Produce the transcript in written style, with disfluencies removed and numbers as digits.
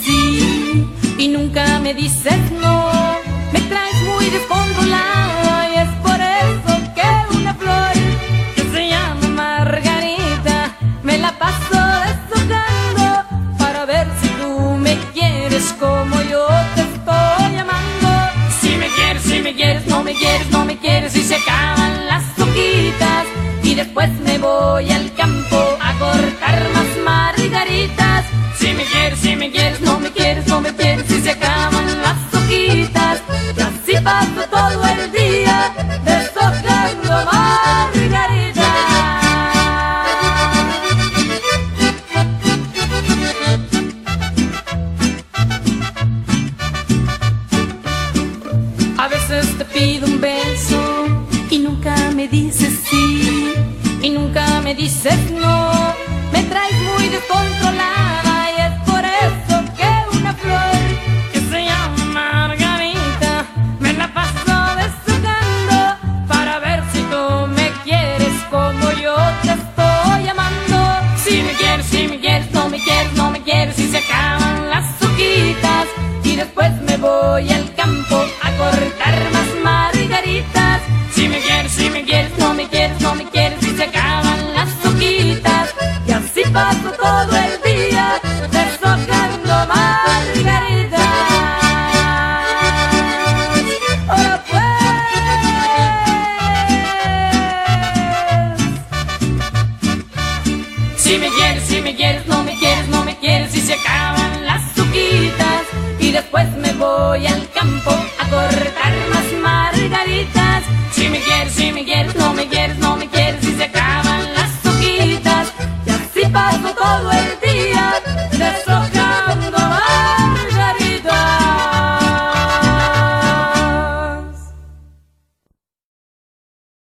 sí y nunca me dices no. Me traes muy descontrolada y es por eso que una flor que se llama Margarita me la paso deshojando para ver si tú me quieres como yo te estoy amando. Si me quieres, no me quieres, no me quieres y se acaban las hojitas y después me voy al campo a cortar más margaritas. Si me quieres, no me quieres, no me quieres y se acaban las hojitas y así paso todo el día deshojando margaritas. A veces te pido un beso y nunca me dices sí y nunca me dices no. Me traes muy descontrolada y es por eso que una flor que se llama Margarita me la paso deshojando para ver si tú me quieres como yo te estoy amando. Si me quieres, no me quieres, no me quieres y se acaban las hojitas y después me voy al campo a cortar más margaritas. Si me quieres, no me quieres, no me quieres y se acaban las hojitas y así paso todo el día deshojando margaritas. ¡Ahora pues! Si me quieres, no me quieres, no me quieres y se acaban las hojitas y después me voy al campo